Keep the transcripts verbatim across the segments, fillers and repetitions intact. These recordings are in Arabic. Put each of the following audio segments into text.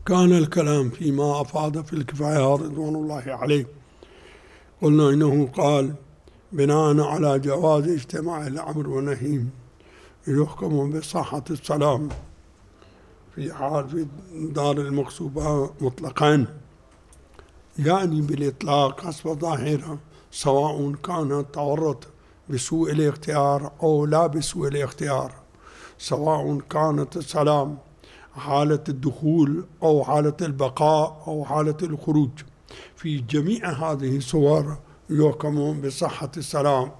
كان الكلام فيما أفاد في الكفاية رضوان الله عليه. قلنا إنه قال بناء على جواز اجتماع الأمر والنهي يحكم بصحة السلام في حال في دار المغصوبة مطلقا، يعني بالإطلاق حسب الظاهرة، سواء كان التورط بسوء الاختيار أو لا بسوء الاختيار، سواء كانت السلام حالة الدخول أو حالة البقاء أو حالة الخروج، في جميع هذه الصور يحكم بصحة السلام.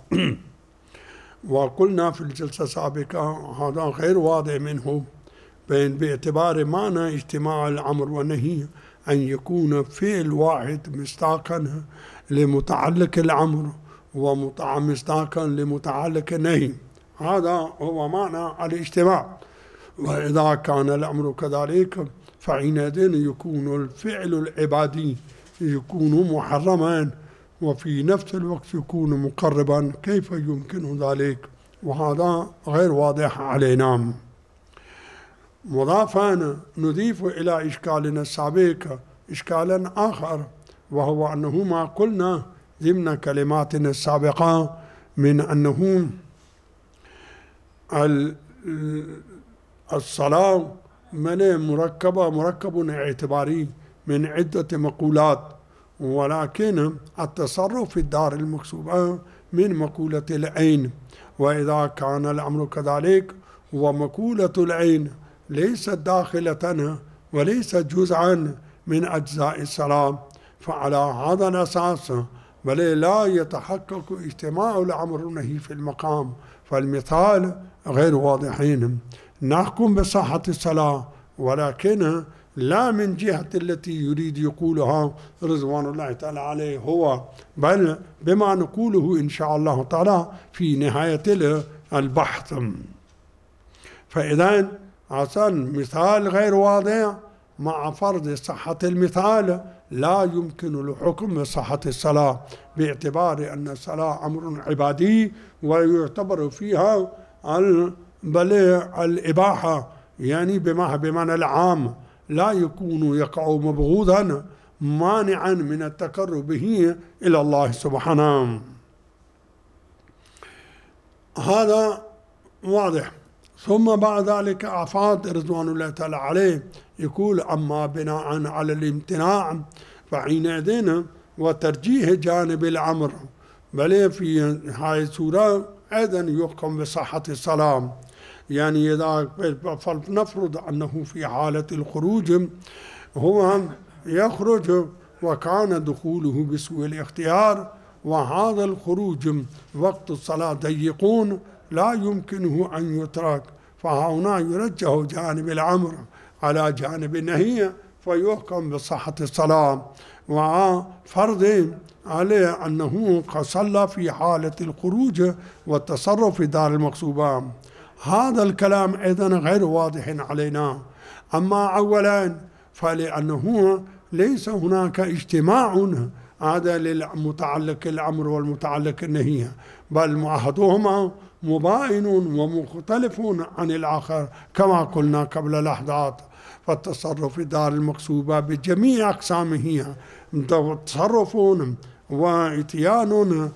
وقلنا في الجلسة السابقة هذا غير واضح منه، بين باعتبار معنى اجتماع الأمر والنهي أن يكون فعل واحد مصداقا لمتعلق الأمر ومصداقا لمتعلق النهي، هذا هو معنى الاجتماع. وإذا كان الأمر كذلك فحينئذ يكون الفعل العبادي يكون محرما وفي نفس الوقت يكون مقربا، كيف يمكن ذلك؟ وهذا غير واضح علينا. مضافا نضيف إلى إشكالنا السابق إشكالا آخر، وهو أنه ما قلنا ضمن كلماتنا السابقة من أنه الصلاة من مركبة مركب اعتباري من عدة مقولات، ولكن التصرف في الدار المغصوبة من مقولة العين. وإذا كان الأمر كذلك ومقولة العين ليست داخلة وليست جزءا من أجزاء الصلاة، فعلى هذا الأساس بل لا يتحقق اجتماع الأمر والنهي في المقام، فالمثال غير واضحين. نحكم بصحة الصلاة ولكن لا من جهة التي يريد يقولها رضوان الله تعالى عليه هو، بل بما نقوله إن شاء الله تعالى في نهاية البحث. فإذا عشان مثال غير واضح مع فرض صحة المثال لا يمكن الحكم بصحة الصلاة، باعتبار أن الصلاة أمر عبادي ويعتبر فيها بل الإباحة، يعني بمعنى العام، لا يكون يقع مبغوضا مانعا من التقرب به إلى الله سبحانه. هذا واضح. ثم بعد ذلك أفاد رضوان الله تعالى عليه يقول أما بناء على الامتناع فحينئذ وترجيح جانب الأمر، بل في هذه السورة أيضا يحكم بصحة الصلاة. يعني إذا فلنفرض أنه في حالة الخروج هو يخرج وكان دخوله بسوء الاختيار، وهذا الخروج وقت الصلاة ضيقون لا يمكنه أن يترك، فهنا يرجح جانب الأمر على جانب النهي فيحكم بصحة الصلاة، وفرض عليه أنه قد صلى في حالة الخروج والتصرف في دار المغصوبة. هذا الكلام أيضا غير واضح علينا. أما أولا فلأنه ليس هناك اجتماع هذا للمتعلق الأمر والمتعلق النهي، بل أحدهما مباين ومختلف عن الآخر كما قلنا قبل لحظات. فالتصرف في دار المغصوبة بجميع أقسامه تصرف وإتيان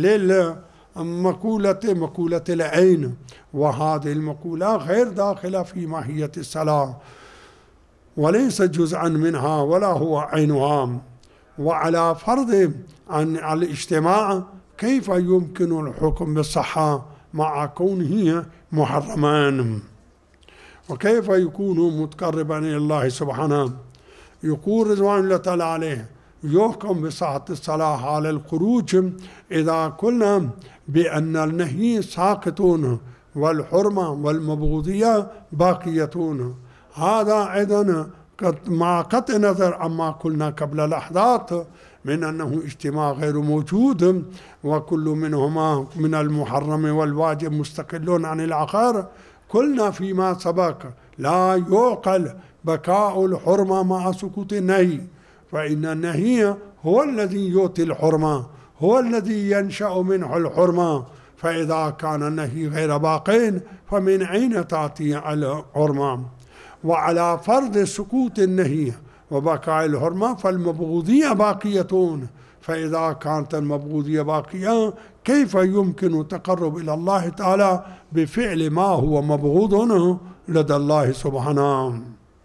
للمقولة مقولة العين، وهذه المقولة غير داخلة في ماهية الصلاة وليس جزءا منها ولا هو عينها. وعلى فرض عن الاجتماع كيف يمكن الحكم بالصحة مع كونه محرمان؟ وكيف يكون متقربا إلى الله سبحانه؟ يقول رضوان الله تعالى عليه يحكم بصحة الصلاة على الخروج إذا قلنا بأن النهي ساقطون والحرمة والمبغوضية باقيتون. هذا أيضا مع قطع نظر عما قلنا قبل لحظات من أنه اجتماع غير موجود وكل منهما من المحرم والواجب مستقلون عن الآخر. قلنا فيما سبق لا يعقل بقاء الحرمة مع سقوط النهي، فإن النهي هو الذي يؤتي الحرمة، هو الذي ينشأ منه الحرمة، فإذا كان النهي غير باق فمن أين تأتي الحرمة؟ وعلى فرض سقوط النهي وبقاء الحرمة فالمبغوضية باقية، فإذا كانت المبغوضية باقية كيف يمكن التقرب إلى الله تعالى بفعل ما هو مبغوض لدى الله سبحانه؟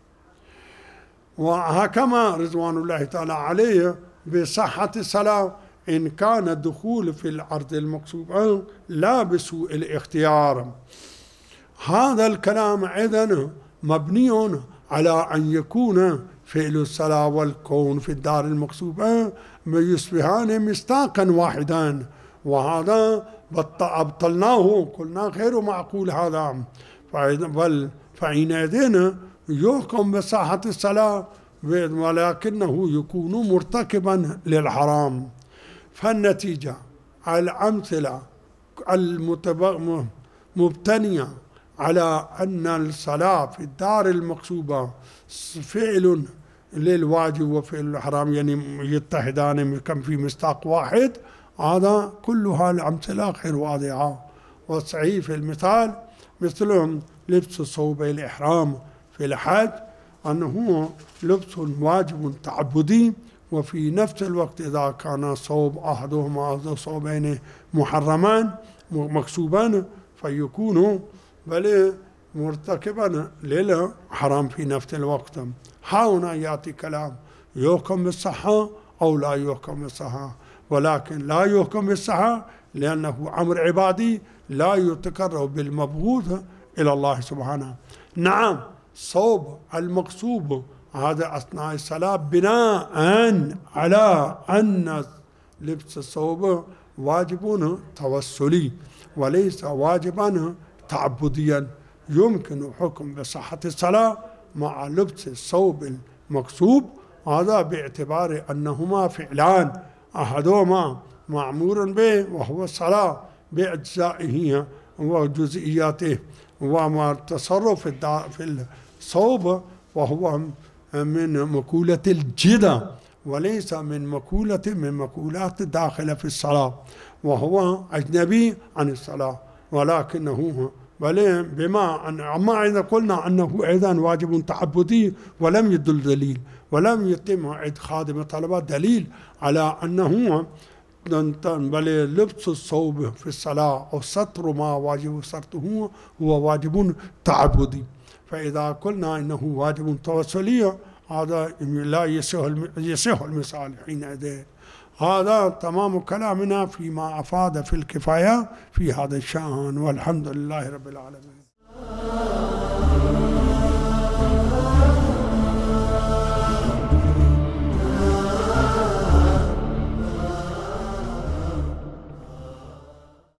وهكما رضوان الله تعالى عليه بصحة الصلاة إن كان الدخول في العرض المقصود لا بسوء الاختيار. هذا الكلام أيضا مبني على أن يكون فعل الصلاة والكون في الدار المقصودة يصبحان مصداقا واحدا، وهذا أبطلناه قلنا غير معقول هذا، بل فحينئذ يحكم بصحة الصلاة ولكنه يكون مرتكبا للحرام. فالنتيجة الأمثلة المبتنية على أن الصلاة في الدار المقصوبة فعل للواجب وفعل الحرام يعني يتحدان كم في مصداق واحد، هذا كلها الأمثلة غير واضحة. وصحيح في المثال مثل لبس صوبي الإحرام في الحج أنه لبس واجب تعبدي، وفي نفس الوقت إذا كان صوب أحدهما أو صوبين محرمان مكسوبان فيكون بل مرتكبا للحرام في نفس الوقت. هنا يأتي كلام يحكم بالصحة أو لا يحكم بالصحة، ولكن لا يحكم بالصحة لأنه أمر عبادي لا يتقرب بالمبغوض إلى الله سبحانه. نعم صوب المقصوب هذا أثناء الصلاة بناء على أن لبس الصوب واجب توسلي وليس واجبا تعبديا، يمكن حكم بصحة الصلاة مع لبس الصوب المقصوب، هذا باعتبار أنهما فعلان أحدهما معمور به وهو الصلاة بأجزائه وجزئياته، وما التصرف في الصوب وهو من مقولة الجدة وليس من مقولة من مقولات الداخلة في الصلاة، وهو أجنبي عن الصلاة، ولكنه بل بما أن أما إذا قلنا أنه أيضا واجب تعبدي ولم يدل دليل ولم يتم عند خادم الطلبة دليل على أنه بل لبس الصوب في الصلاة أو ستر ما واجب ستره هو واجب تعبدي، فإذا قلنا إنه واجب توسلي هذا لا يصح المثال حينئذ. هذا تمام كلامنا فيما أفاد في الكفاية في هذا الشأن، والحمد لله رب العالمين.